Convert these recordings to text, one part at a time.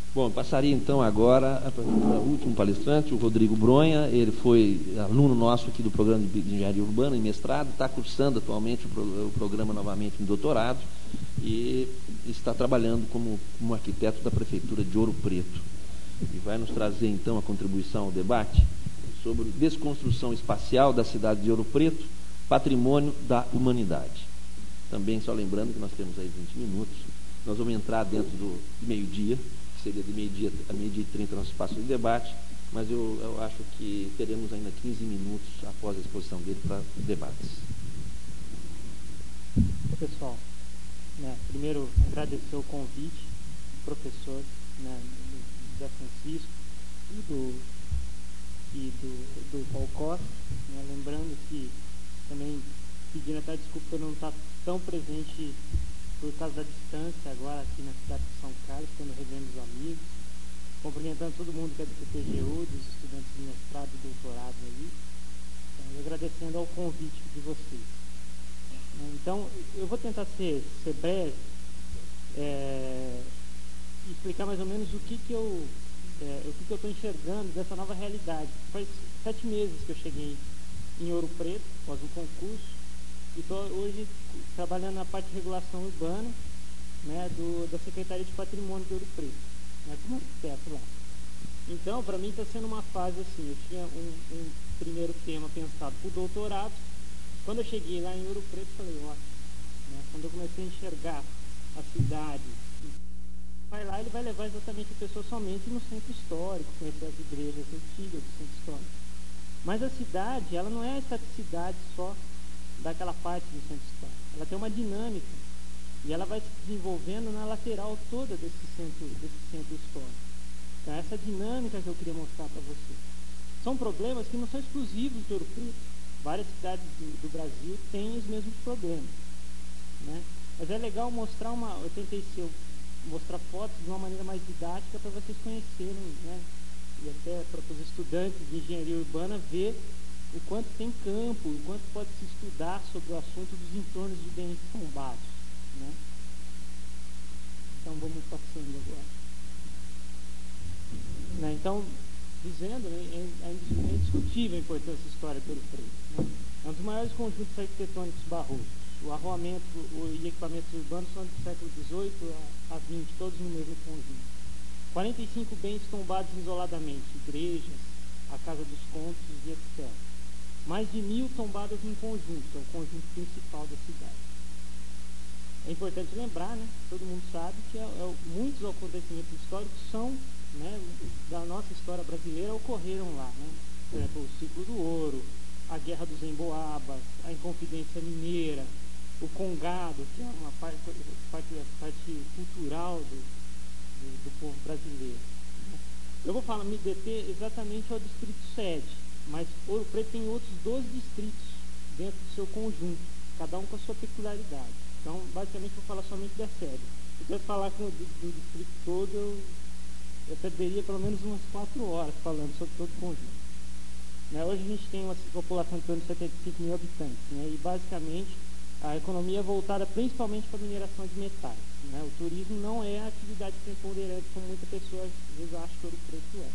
Bom, passaria então agora para o último palestrante, o Rodrigo Bronha. Ele foi aluno nosso aqui do programa de Engenharia Urbana em mestrado, está cursando atualmente o programa novamente em doutorado e está trabalhando como arquiteto da Prefeitura de Ouro Preto. E vai nos trazer então a contribuição ao debate sobre desconstrução espacial da cidade de Ouro Preto, patrimônio da humanidade. Também, só lembrando que nós temos aí 20 minutos, nós vamos entrar dentro do meio-dia, que seria de meio-dia a meio-dia e 30 nosso espaço de debate, mas eu acho que teremos ainda 15 minutos após a exposição dele para debates. Pessoal, primeiro agradecer o convite do professor, José Francisco e do Paulo Costa, lembrando que também pedindo até desculpa por não estar tão presente por causa da distância agora aqui na cidade de São Carlos, quando revendo os amigos, cumprimentando todo mundo que é do PTGU, dos estudantes de mestrado e doutorado aí, e agradecendo ao convite de vocês. Então, eu vou tentar ser breve e explicar mais ou menos o que eu estou enxergando dessa nova realidade. Faz 7 meses que eu cheguei em Ouro Preto, após um concurso, e estou hoje trabalhando na parte de regulação urbana, da Secretaria de Patrimônio de Ouro Preto, como arquiteto lá. Então, para mim está sendo uma fase assim, eu tinha um primeiro tema pensado para o doutorado. Quando eu cheguei lá em Ouro Preto, falei, quando eu comecei a enxergar a cidade, vai lá, ele vai levar exatamente a pessoa somente no centro histórico, conhecer as igrejas antigas do centro histórico. Mas a cidade, ela não é a estaticidade só daquela parte do centro histórico. Ela tem uma dinâmica e ela vai se desenvolvendo na lateral toda desse centro histórico. Então, essa dinâmica que eu queria mostrar para vocês. São problemas que não são exclusivos de Ouro Preto. Várias cidades do Brasil têm os mesmos problemas, Mas é legal mostrar eu tentei mostrar fotos de uma maneira mais didática para vocês conhecerem, e até para os estudantes de engenharia urbana ver o quanto tem campo, o quanto pode se estudar sobre o assunto dos entornos de bens tombados, Então vamos passando agora. Então, dizendo, é indiscutível a importância histórica do Ouro Preto. É um dos maiores conjuntos arquitetônicos barrocos. O arruamento e equipamentos urbanos são do século XVIII a XX, todos no mesmo conjunto. 45 bens tombados isoladamente, igrejas, a Casa dos Contos e etc. Mais de 1000 tombadas em conjunto, é o conjunto principal da cidade. É importante lembrar, todo mundo sabe que muitos acontecimentos históricos são, da nossa história brasileira, ocorreram lá. Por exemplo, o ciclo do ouro, a Guerra dos Emboabas, a Inconfidência Mineira, o Congado, que é uma parte cultural do povo brasileiro. Eu vou me deter exatamente ao Distrito 7, mas Ouro Preto tem outros 12 distritos dentro do seu conjunto, cada um com a sua peculiaridade. Então, basicamente, vou falar somente da sede. Se eu quisesse falar do distrito todo, eu perderia pelo menos umas 4 horas falando sobre todo o conjunto. Hoje a gente tem uma população de torno de 75 mil habitantes, e basicamente a economia é voltada principalmente para a mineração de metais. O turismo não é a atividade preponderante, como muita pessoa às vezes acha que Ouro Preto é.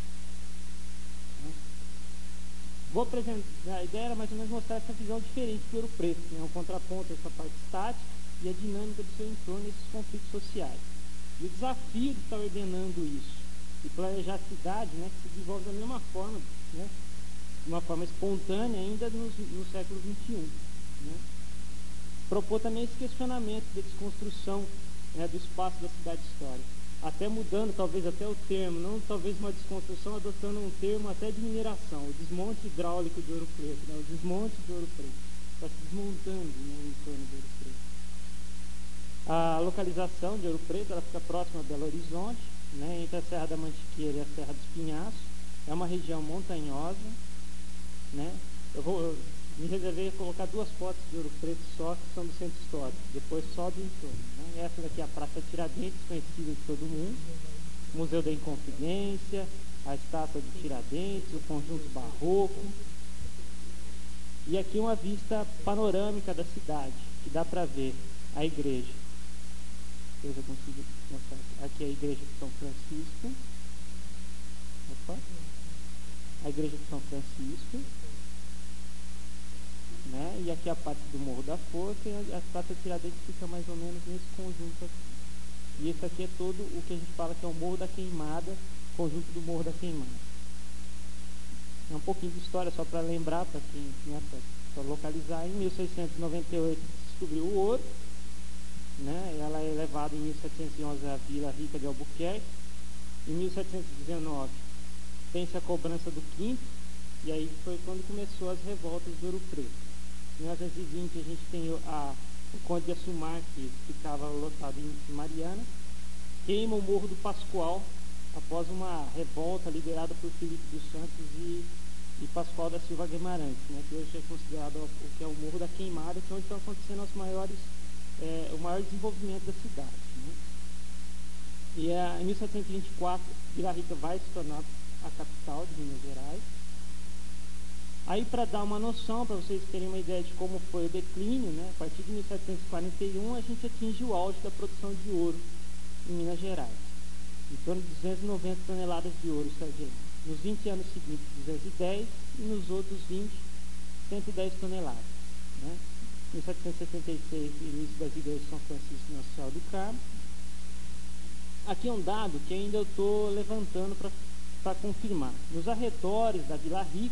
Vou apresentar, a ideia era mais ou menos mostrar essa visão diferente de Ouro Preto, um contraponto essa parte estática e a dinâmica do seu entorno e esses conflitos sociais. E o desafio de estar ordenando isso e planejar a cidade, que se desenvolve da mesma forma, de uma forma espontânea ainda no século XXI. Propor também esse questionamento da desconstrução do espaço da cidade histórica, até mudando talvez até o termo, não talvez uma desconstrução, adotando um termo até de mineração, o desmonte hidráulico de Ouro Preto, o desmonte de Ouro Preto, está se desmontando em torno de Ouro Preto. A localização de Ouro Preto, ela fica próxima a Belo Horizonte, entre a Serra da Mantiqueira e a Serra dos Pinhaços, é uma região montanhosa, Eu me reservei a colocar 2 fotos de Ouro Preto só, que são do centro histórico, depois só do entorno. Essa daqui é a Praça Tiradentes, conhecida de todo mundo, o Museu da Inconfidência, a estátua de Tiradentes, o conjunto barroco. E aqui uma vista panorâmica da cidade, que dá para ver a igreja. eu já consigo mostrar aqui é a igreja de São Francisco. Opa. A igreja de São Francisco, né? E aqui a parte do Morro da Forca, e a Estátua de Tiradentes fica mais ou menos nesse conjunto aqui. E esse aqui é todo o que a gente fala que é o Morro da Queimada, conjunto do Morro da Queimada. É um pouquinho de história só para lembrar, para quem, né, para localizar. Em 1698 se descobriu o ouro, né? Ela é levada em 1711 à Vila Rica de Albuquerque. Em 1719 tem-se a cobrança do quinto, e aí foi quando começou as revoltas do Ouro Preto. Em 1920 a gente tem o Conde de Assumar, que ficava lotado em Mariana, queima o Morro do Pascoal após uma revolta liderada por Felipe dos Santos e Pascoal da Silva Guimarães, né, que hoje é considerado o que é o Morro da Queimada, que é onde estão acontecendo o maior desenvolvimento da cidade, né. E em 1724 Vila Rica vai se tornar a capital de Minas Gerais. Aí, para dar uma noção, para vocês terem uma ideia de como foi o declínio, né, a partir de 1741 a gente atinge o auge da produção de ouro em Minas Gerais. Em torno de 290 toneladas de ouro sai de lá. Nos 20 anos seguintes, 210, e nos outros 20, 110 toneladas. Né? Em 1776, início das igrejas de São Francisco e Nossa Senhora do Carmo. Aqui é um dado que ainda eu estou levantando para confirmar. Nos arredores da Vila Rica,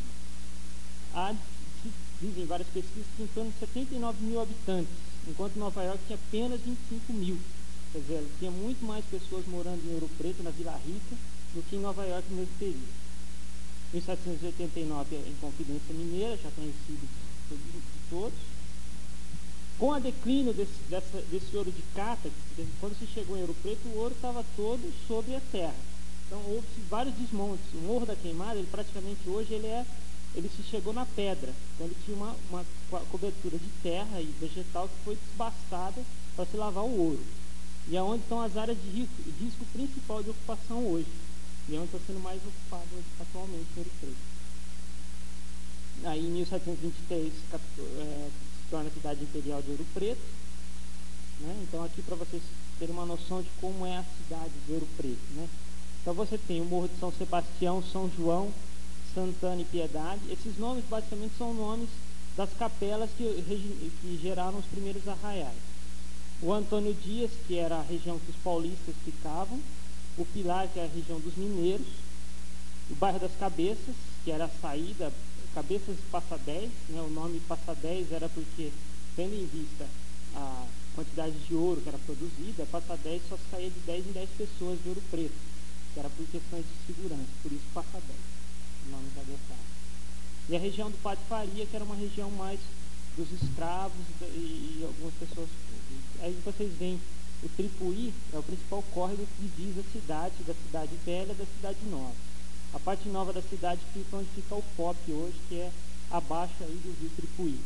dizem várias pesquisas que em torno de 79 mil habitantes, enquanto Nova York tinha apenas 25 mil. Quer dizer, tinha muito mais pessoas morando em Ouro Preto, na Vila Rica, do que em Nova York no mesmo período. Em 1789, em Confidência Mineira, já conhecido de todos. Com o declínio desse ouro de cata, quando se chegou em Ouro Preto, o ouro estava todo sobre a terra. Então, houve vários desmontes. O Morro da Queimada, ele praticamente hoje, ele se chegou na pedra. Então, ele tinha uma cobertura de terra e vegetal que foi desbastada para se lavar o ouro. E é onde estão as áreas de risco principal de ocupação hoje. E é onde está sendo mais ocupado atualmente em Ouro Preto. Aí, em 1723, se torna a cidade imperial de Ouro Preto. Né? Então, aqui para vocês terem uma noção de como é a cidade de Ouro Preto. Né? Então, você tem o Morro de São Sebastião, São João, Santana e Piedade. Esses nomes, basicamente, são nomes das capelas que geraram os primeiros arraiais. O Antônio Dias, que era a região que os paulistas ficavam. O Pilar, que é a região dos mineiros. O bairro das Cabeças, que era a saída, Cabeças Passa 10, né? O nome Passa 10 era porque, tendo em vista a quantidade de ouro que era produzida, Passa 10 só saía de 10 em 10 pessoas de Ouro Preto, que era por questões de segurança, por isso Passa 10, o nome da detalhe. E a região do Patifaria, que era uma região mais dos escravos e algumas pessoas. Aí vocês veem o Tripuí, é o principal córrego que divisa a cidade, da cidade velha da cidade nova. A parte nova da cidade fica onde fica o FOP hoje, que é abaixo aí do rio Tripuí.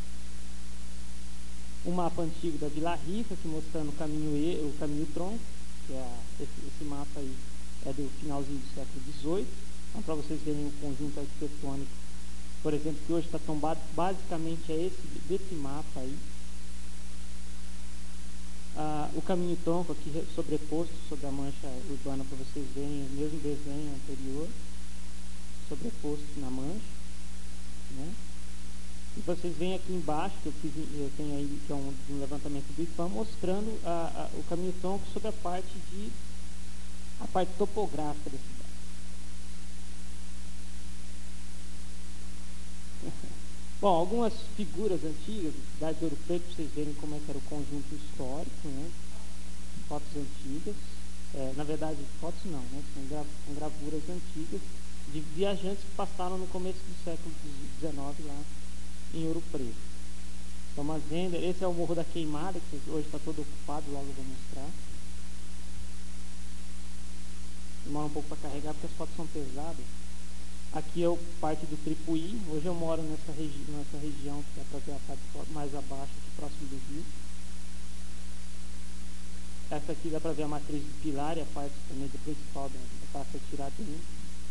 O mapa antigo da Vila Rica, aqui mostrando o caminho tronco, que é esse mapa aí é do finalzinho do século XVIII. Então, para vocês verem o conjunto arquitetônico, por exemplo, que hoje está tombado, basicamente é desse mapa aí. O caminho tronco aqui sobreposto sobre a mancha urbana, para vocês verem o mesmo desenho anterior, sobreposto na mancha, né? E vocês veem aqui embaixo, que eu tenho aí, que é um levantamento do IPAM, mostrando o caminho tronco sobre a parte topográfica da cidade. Bom, algumas figuras antigas da cidade de Ouro Preto, para vocês verem como é que era o conjunto histórico, né? Fotos antigas, na verdade, fotos não, né? São gravuras antigas de viajantes que passaram no começo do século XIX lá em Ouro Preto. Thomas Ender, esse é o Morro da Queimada, que hoje está todo ocupado, logo eu vou mostrar. Demora um pouco para carregar porque as fotos são pesadas. Aqui é o parte do Tripuí. Hoje eu moro nessa região que dá para ver a parte mais abaixo, aqui próximo do rio. Essa aqui dá para ver a matriz do Pilar e a parte também do principal da Praça Tiradentes.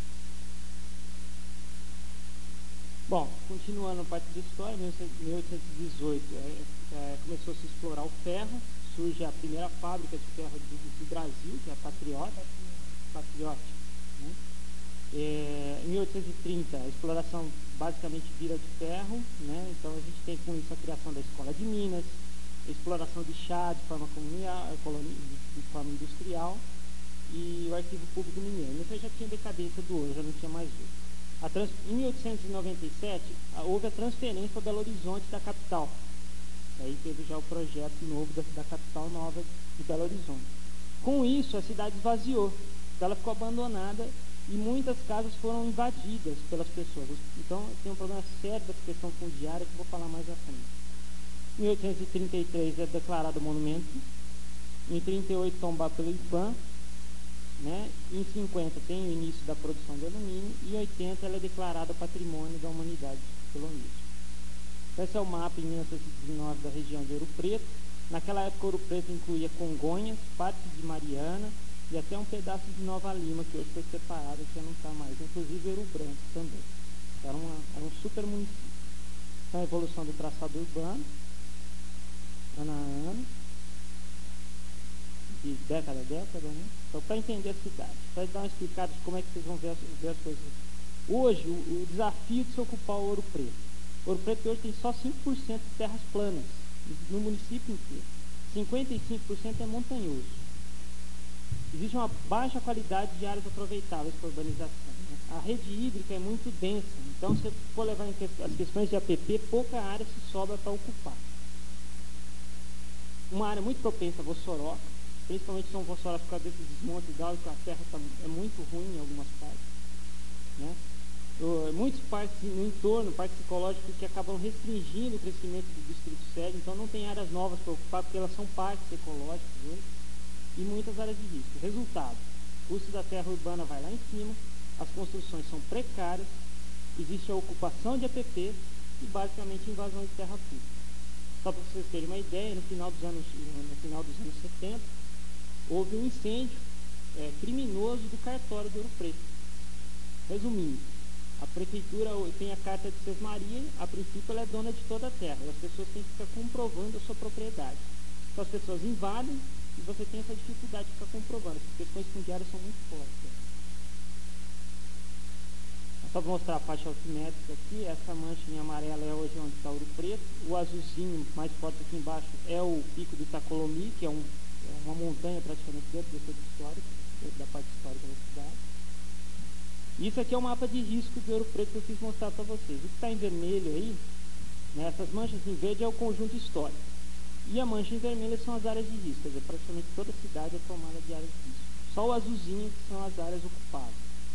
Bom, continuando a parte da história, em 1818 começou a se explorar o ferro, surge a primeira fábrica de ferro do Brasil, que é a Patriot, né? Em 1830, a exploração basicamente vira de ferro, né? Então a gente tem com isso a criação da Escola de Minas, a exploração de chá de forma industrial e o Arquivo Público Mineiro. Mas já tinha decadência do ouro, já não tinha mais ouro. Em 1897, houve a transferência para Belo Horizonte da capital. Aí teve já o projeto novo da capital nova de Belo Horizonte. Com isso, a cidade esvaziou, ela ficou abandonada e muitas casas foram invadidas pelas pessoas. Então, tem um problema sério dessa questão fundiária que eu vou falar mais à frente. Em 1833 é declarado monumento. Em 38, tombado pelo IPAM. Né? Em 50 tem o início da produção de alumínio. E em 80 ela é declarada patrimônio da humanidade pelo Unesco. Esse é o mapa em 1919 da região de Ouro Preto. Naquela época, Ouro Preto incluía Congonhas, parte de Mariana e até um pedaço de Nova Lima, que hoje foi separado, que já não está mais. Inclusive Ouro Branco também. Era um super município. Então, a evolução do traçado urbano, ano a ano, de década a década, né? Então, para entender a cidade, para dar uma explicada de como é que vocês vão ver as coisas. Hoje, o desafio de se ocupar o Ouro Preto. Ouro Preto hoje tem só 5% de terras planas no município inteiro. 55% é montanhoso. Existe uma baixa qualidade de áreas aproveitáveis para urbanização, né? A rede hídrica é muito densa. Então, se for levar em as questões de APP, pouca área se sobra para ocupar. Uma área muito propensa a vossoroca, principalmente São Vossoroca por causa desses desmontes hidráulicos, a terra é muito ruim em algumas partes, né? Muitos parques no entorno, parques ecológicos que acabam restringindo o crescimento do distrito sede, então não tem áreas novas para ocupar, porque elas são parques ecológicos hoje, e muitas áreas de risco. Resultado, o custo da terra urbana vai lá em cima, as construções são precárias, existe a ocupação de APP e basicamente invasão de terra pública. Só para vocês terem uma ideia, no final dos anos 70, houve um incêndio criminoso do cartório de Ouro Preto. Resumindo, a prefeitura tem a carta de Sesmaria, a princípio ela é dona de toda a terra, e as pessoas têm que ficar comprovando a sua propriedade. Então as pessoas invadem e você tem essa dificuldade de ficar comprovando. As questões fundiárias são muito fortes. Só para mostrar a faixa altimétrica aqui, essa manchinha amarela é hoje onde está Ouro Preto, o azulzinho mais forte aqui embaixo é o Pico do Itacolomi, que é uma montanha praticamente dentro do centro histórico, dentro da parte histórica da cidade. Isso aqui é o mapa de risco de Ouro Preto que eu quis mostrar para vocês. O que está em vermelho aí, né, essas manchas em verde é o conjunto histórico. E a mancha em vermelho são as áreas de risco, quer dizer, praticamente toda a cidade é tomada de áreas de risco. Só o azulzinho que são as áreas ocupadas.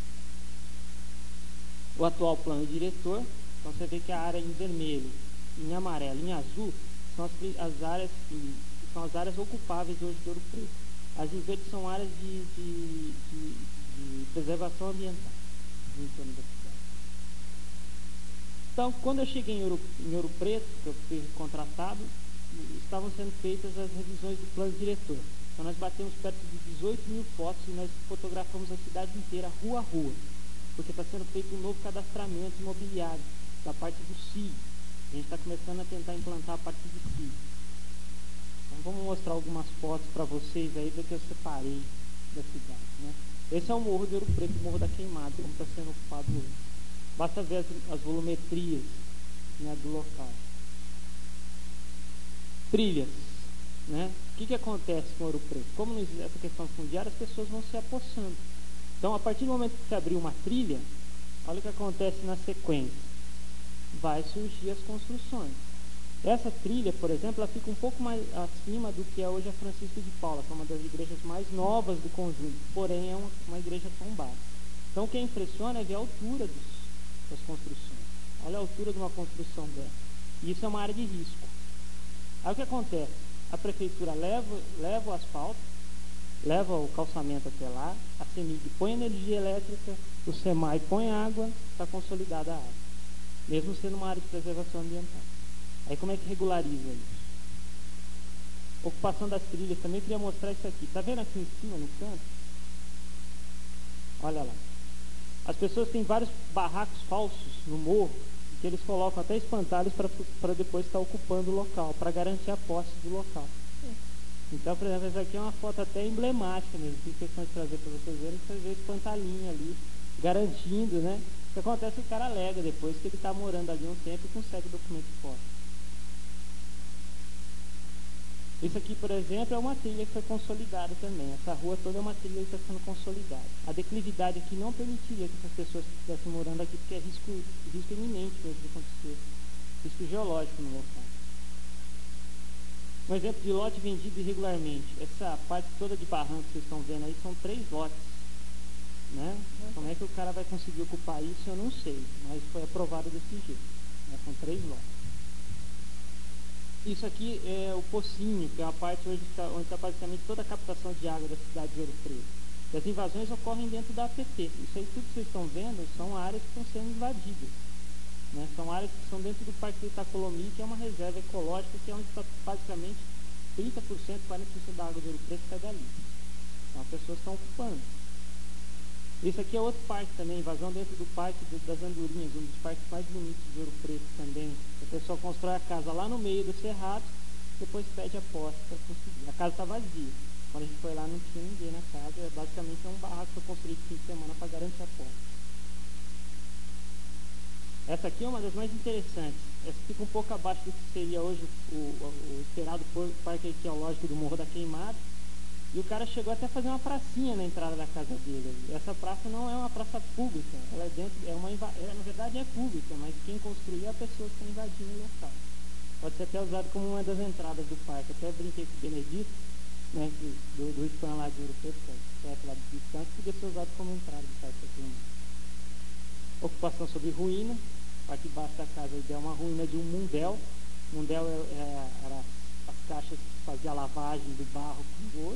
O atual plano diretor, então você vê que a área em vermelho, em amarelo e em azul são as áreas ocupáveis hoje de Ouro Preto. As em verde são áreas de preservação ambiental em torno da cidade. Então, quando eu cheguei em Ouro Preto, que eu fui contratado, estavam sendo feitas as revisões do plano diretor. Então, nós batemos perto de 18 mil fotos e nós fotografamos a cidade inteira, rua a rua, porque está sendo feito um novo cadastramento imobiliário da parte do CIG. A gente está começando a tentar implantar a parte do CIG. Então, vamos mostrar algumas fotos para vocês aí do que eu separei da cidade, né? Esse é o Morro de Ouro Preto, o Morro da Queimada, como está sendo ocupado hoje. Basta ver as volumetrias, né, do local. Trilhas, né? O que acontece com Ouro Preto? Como não existe essa questão fundiária, as pessoas vão se apossando. Então, a partir do momento que se abrir uma trilha, olha o que acontece na sequência. Vai surgir as construções. Essa trilha, por exemplo, ela fica um pouco mais acima do que é hoje a Francisco de Paula, que é uma das igrejas mais novas do conjunto, porém é uma igreja tombada. Então, o que impressiona é ver a altura das construções. Olha a altura de uma construção dessa. E isso é uma área de risco. Aí o que acontece? A prefeitura leva o asfalto, leva o calçamento até lá, a CEMIG põe energia elétrica, o SEMAI põe água, está consolidada a área, mesmo sendo uma área de preservação ambiental. Aí como é que regulariza isso? Ocupação das trilhas, também queria mostrar isso aqui. Está vendo aqui em cima, no canto? Olha lá. As pessoas têm vários barracos falsos no morro, que eles colocam até espantalhos para depois estar ocupando o local, para garantir a posse do local. Então, por exemplo, essa aqui é uma foto até emblemática mesmo, fiz questão de trazer para vocês verem, que você vê esse pantalinho ali, garantindo, né? O que acontece, o cara alega depois que ele está morando ali um tempo e consegue o documento de posse. Isso aqui, por exemplo, é uma trilha que foi consolidada também. Essa rua toda é uma trilha que está sendo consolidada. A declividade aqui não permitiria que essas pessoas estivessem morando aqui, porque é risco iminente mesmo de acontecer. Risco geológico no local. Um exemplo de lote vendido irregularmente. Essa parte toda de barranco que vocês estão vendo aí são 3 lotes. Né? Como é que o cara vai conseguir ocupar isso, eu não sei. Mas foi aprovado desse jeito. Né? São 3 lotes. Isso aqui é o Pocinho, que é a parte onde está basicamente toda a captação de água da cidade de Ouro Preto. E as invasões ocorrem dentro da APT. Isso aí, tudo que vocês estão vendo, são áreas que estão sendo invadidas. Né? São áreas que são dentro do Parque do Itacolomi, que é uma reserva ecológica, que é onde está basicamente 30%, 40% da água de Ouro Preto sai dali. Então as pessoas estão ocupando. Isso aqui é outro parque também, invasão dentro do Parque das Andorinhas, um dos parques mais bonitos de Ouro Preto também. A pessoa constrói a casa lá no meio do cerrado, depois pede a posse para conseguir. A casa está vazia. Quando a gente foi lá não tinha ninguém na casa, basicamente é um barraco que foi construído de fim de semana para garantir a posse. Essa aqui é uma das mais interessantes. Essa fica um pouco abaixo do que seria hoje o esperado Parque Arqueológico do Morro da Queimada. E o cara chegou até a fazer uma pracinha na entrada da casa dele. Essa praça não é uma praça pública, ela é dentro, na verdade é pública, mas quem construiu é a pessoa que está invadindo o local. Pode ser até usado como uma das entradas do parque. Até brinquei com o Benedito, né, do spam lá de Ouro Preto, que é lá de distância, podia ser usado como entrada do parque aqui. Ocupação sobre ruína. Aqui embaixo da casa é uma ruína de um mundel. Mundel era as caixas que fazia a lavagem do barro com o ouro.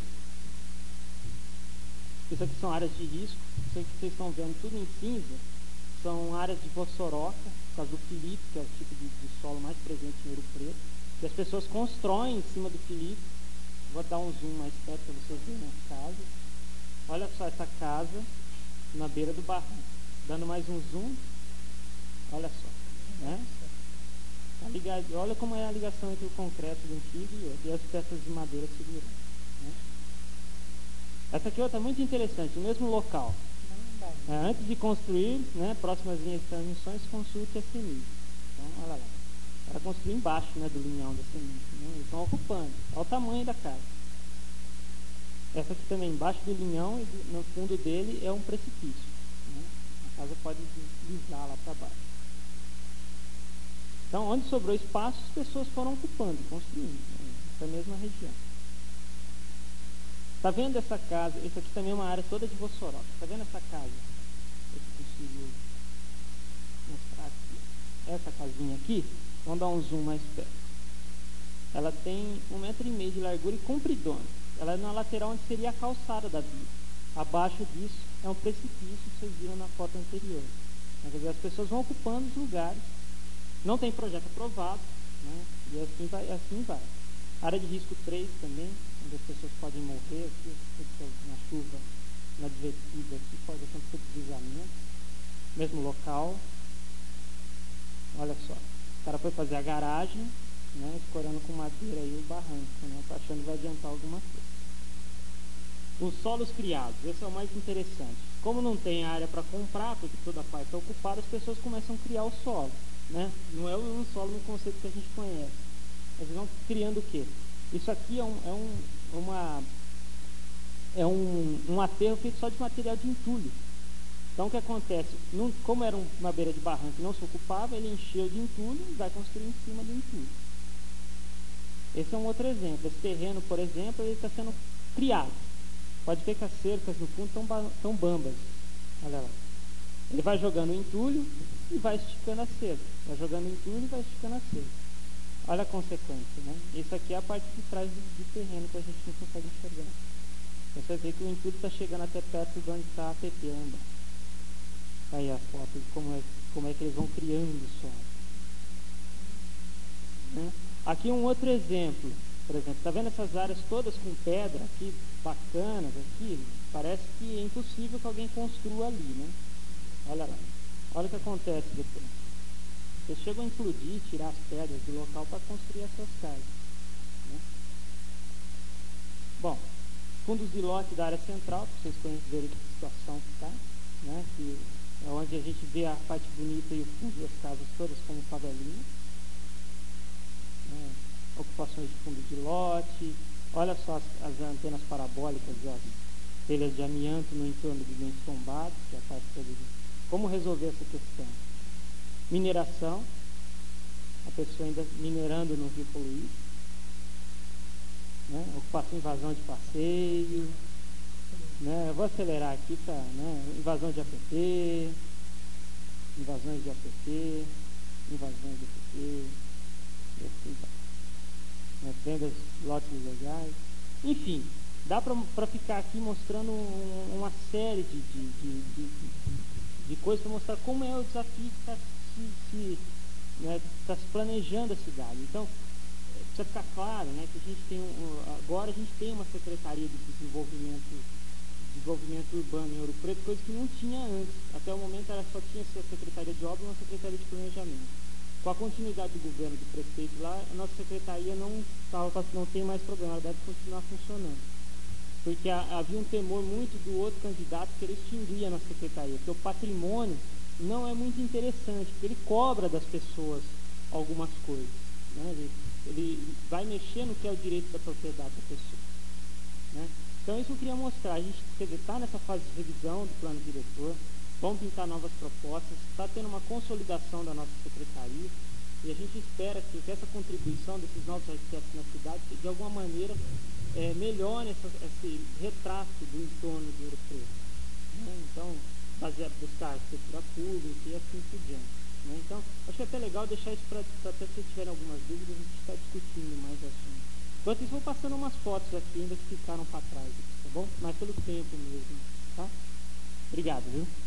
Isso aqui são áreas de risco. Isso aqui que vocês estão vendo tudo em cinza são áreas de vossoroca, por causa do filipe, que é o tipo de solo mais presente em Ouro Preto. E as pessoas constroem em cima do filipe. Vou dar um zoom mais perto para vocês verem as casas. Olha só essa casa na beira do barranco. Dando mais um zoom. Olha só. Né? Tá ligado? Olha como é a ligação entre o concreto do antigo e outro. E as peças de madeira segurando. Né? Essa aqui é outra muito interessante, no mesmo local. Antes de construir, né, próximas linhas de transmissões, consulte a CEMIG. Então, olha lá. Ela construiu embaixo, né, do linhão da CEMIG. Né? Eles estão ocupando. Olha o tamanho da casa. Essa aqui também, embaixo do linhão e no fundo dele é um precipício. Né? A casa pode deslizar lá para baixo. Então, onde sobrou espaço, as pessoas foram ocupando, construindo. Né? Essa mesma região. Está vendo essa casa? Essa aqui também é uma área toda de vossoroca. Está vendo essa casa? Eu consigo mostrar aqui. Essa casinha aqui, vamos dar um zoom mais perto. Ela tem 1,5 metro de largura e compridona. Ela é na lateral onde seria a calçada da via. Abaixo disso é um precipício que vocês viram na foto anterior. Quer dizer, as pessoas vão ocupando os lugares. Não tem projeto aprovado, né? E assim vai. Área de risco 3 também, onde as pessoas podem morrer aqui, na chuva, na divertida, aqui pode acontecer deslizamento. Mesmo local. Olha só. O cara foi fazer a garagem, né, escorando com madeira aí o barranco, né, achando que vai adiantar alguma coisa. Os solos criados, esse é o mais interessante. Como não tem área para comprar, porque toda a parte está ocupada, as pessoas começam a criar o solo. Né? Não é um solo no conceito que a gente conhece. Eles vão criando o quê? Isso aqui é um aterro feito só de material de entulho. Então o que acontece? Como era uma beira de barranco que não se ocupava, ele encheu de entulho e vai construir em cima do entulho. Esse é um outro exemplo. Esse terreno, por exemplo, ele está sendo criado. Pode ver que as cercas no fundo estão bambas. Olha lá. Ele vai jogando entulho e vai esticando a cerca. Vai jogando entulho e vai esticando a cerca. Olha a consequência, né? Isso aqui é a parte de trás do terreno que a gente não consegue enxergar. Você vê que o entulho está chegando até perto de onde está a APT lá embaixo. Aí a foto de como é que eles vão criando o solo. Né? Aqui um outro exemplo. Por exemplo, está vendo essas áreas todas com pedra aqui, bacanas aqui? Parece que é impossível que alguém construa ali, né? Olha lá. Olha o que acontece depois. Eles chegam a implodir, tirar as pedras do local para construir essas casas. Né? Bom, fundos de lote da área central, para vocês verem que situação que está, né? Que é onde a gente vê a parte bonita e o fundo das casas todas como favelinha. Né? Ocupações de fundo de lote, olha só as antenas parabólicas e as telhas de amianto no entorno de bens tombados, que é a parte toda de como resolver essa questão. Mineração, a pessoa ainda minerando no rio poluído, né? Ocupação, invasão de passeio, né? Eu vou acelerar aqui, tá? Né? Invasão de APP, invasões de APP, invasões de APP, e assim tá. Vendas de lotes ilegais, enfim, dá para ficar aqui mostrando uma série de coisas para mostrar como é o desafio que está se planejando a cidade. Então, precisa ficar claro, né, que a gente tem agora a gente tem uma Secretaria de Desenvolvimento Urbano em Ouro Preto, coisa que não tinha antes. Até o momento ela só tinha a Secretaria de Obras e uma Secretaria de Planejamento. Com a continuidade do governo do prefeito lá, a nossa secretaria não tem mais problema, ela deve continuar funcionando. Porque havia um temor muito do outro candidato querer extinguir a nossa secretaria, porque o patrimônio não é muito interessante, porque ele cobra das pessoas algumas coisas. Né? Ele vai mexer no que é o direito da propriedade da pessoa. Né? Então isso eu queria mostrar, a gente está nessa fase de revisão do plano diretor, vamos pintar novas propostas, está tendo uma consolidação da nossa secretaria e a gente espera que essa contribuição desses novos arquitetos na cidade, de alguma maneira, melhore esse retrato do entorno de Ouro Preto. Né? Então, buscar arquitetura pública e assim por diante. Né? Então, acho que é até legal deixar isso para até se tiverem algumas dúvidas, a gente está discutindo mais assuntos. Enquanto isso, vou passando umas fotos aqui ainda que ficaram para trás, tá bom? Mas pelo tempo mesmo, tá? Obrigado, viu?